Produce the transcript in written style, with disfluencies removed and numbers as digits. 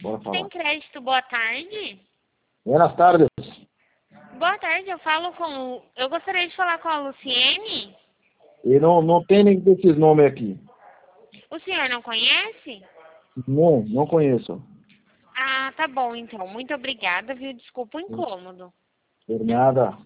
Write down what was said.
Bora Tem falar. crédito, boa tarde. Buenas tardes. Boa tarde, eu gostaria de falar com a Luciene. E não tem nenhum desses nomes aqui. O senhor não conhece? Não conheço. Ah, tá bom então. Muito obrigada, viu? Desculpa o incômodo. Por nada.